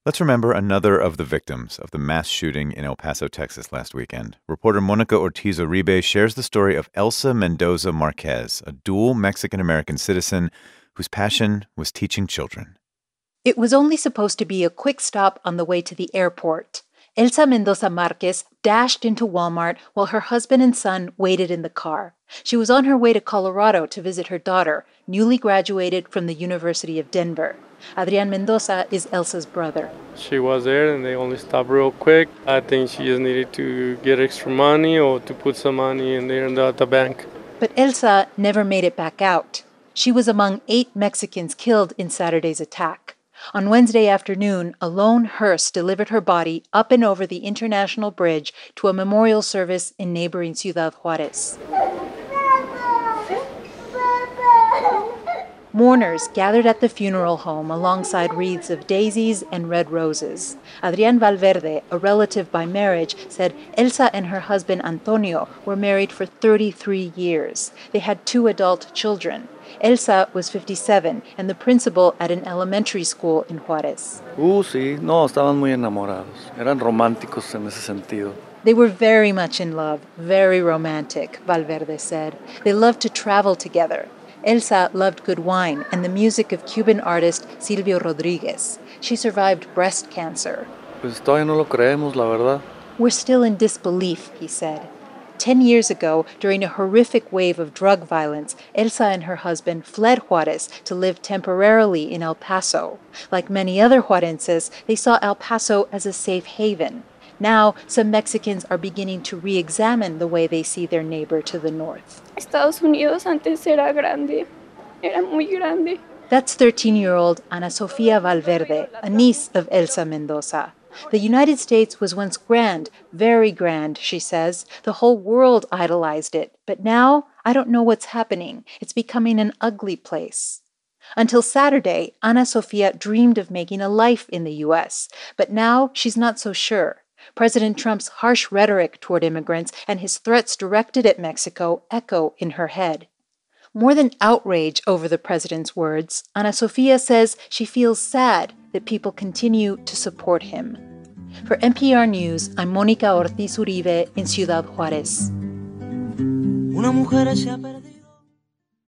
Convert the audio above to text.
Let's remember another of the victims of the mass shooting in El Paso, Texas last weekend. Reporter Monica Ortiz Uribe shares the story of Elsa Mendoza Marquez, a dual Mexican-American citizen whose passion was teaching children. It was only supposed to be a quick stop on the way to the airport. Elsa Mendoza Marquez dashed into Walmart while her husband and son waited in the car. She was on her way to Colorado to visit her daughter, newly graduated from the University of Denver. Adrian Mendoza is Elsa's brother. She was there and they only stopped real quick. I think she just needed to get extra money or to put some money in there at the bank. But Elsa never made it back out. She was among 8 Mexicans killed in Saturday's attack. On Wednesday afternoon, a lone hearse delivered her body up and over the International Bridge to a memorial service in neighboring Ciudad Juarez. Mourners gathered at the funeral home alongside wreaths of daisies and red roses. Adrián Valverde, a relative by marriage, said Elsa and her husband Antonio were married for 33 years. They had 2 adult children. Elsa was 57 and the principal at an elementary school in Juarez. Sí, no, estaban muy enamorados. Eran románticos en ese sentido. They were very much in love, very romantic, Valverde said. They loved to travel together. Elsa loved good wine and the music of Cuban artist Silvio Rodriguez. She survived breast cancer. Pues todavía no lo creemos, la verdad. We're still in disbelief, he said. 10 years ago, during a horrific wave of drug violence, Elsa and her husband fled Juarez to live temporarily in El Paso. Like many other Juarenses, they saw El Paso as a safe haven. Now, some Mexicans are beginning to re-examine the way they see their neighbor to the north. Estados Unidos antes era grande. Era muy grande. That's 13-year-old Ana Sofia Valverde, a niece of Elsa Mendoza. The United States was once grand, very grand, she says. The whole world idolized it. But now, I don't know what's happening. It's becoming an ugly place. Until Saturday, Ana Sofia dreamed of making a life in the U.S., but now she's not so sure. President Trump's harsh rhetoric toward immigrants and his threats directed at Mexico echo in her head. More than outrage over the president's words, Ana Sofia says she feels sad that people continue to support him. For NPR News, I'm Monica Ortiz Uribe in Ciudad Juarez.